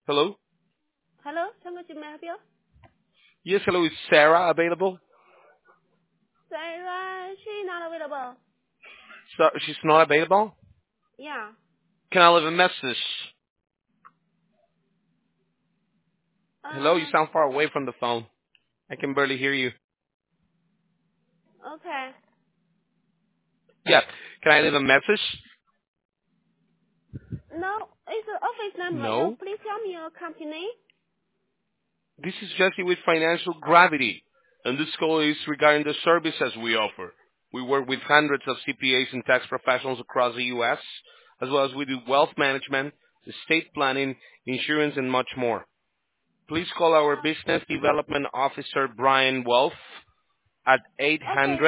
Hello? Hello, Changu, may I help you? Yes, hello. Is Sarah available? Sarah, she not available. So, she's not available? Yeah. Can I leave a message? Hello, you sound far away from the phone. I can barely hear you. Okay. Yeah. Can I leave a message? No, it's the office number. You No. please tell me your company name. This is Jesse with Financial Gravity, and this call is regarding the services we offer. We work with hundreds of CPAs and tax professionals across the U.S., as well as we do wealth management, estate planning, insurance, and much more. Please call our Business Development Officer, Brian Wolf, at Okay.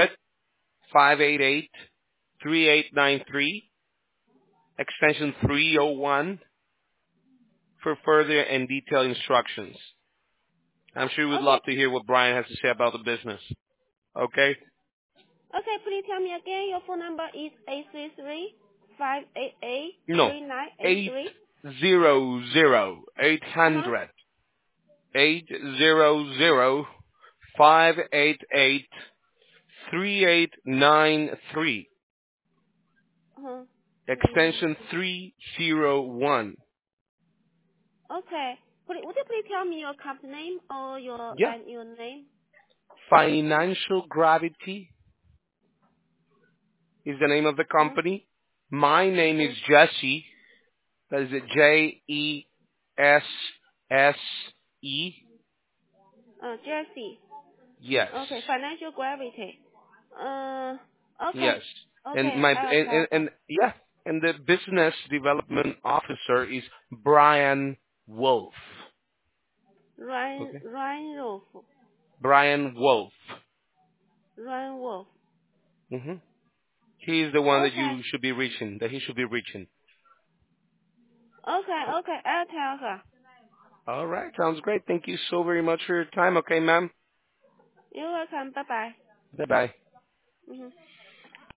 800-588-3893, extension 301, for further and detailed instructions. I'm sure you would Okay. love to hear what Brian has to say about the business. Okay? Okay, please tell me again. Your phone number is 833 588 No. 3983. 800 588 3893, Uh-huh. extension 301. Okay. Would you please tell me your company name or Yeah. your name? Financial Gravity is the name of the Uh-huh. company. My name is Uh-huh. Jesse. That is it, Jesse. Jesse. Yes. Okay, financial gravity. Okay. Yes. And Okay, my I'll tell her. and yeah, and the business development officer is Brian Wolf. Okay. Ryan Wolf. Brian Wolf. Ryan Wolf. Hmm. He is the one that Okay. you should be reaching. That he should be reaching. Okay, I'll tell her. All right. Sounds great. Thank you so very much for your time. Okay, ma'am. You're welcome. Bye-bye. Bye bye. Mm-hmm.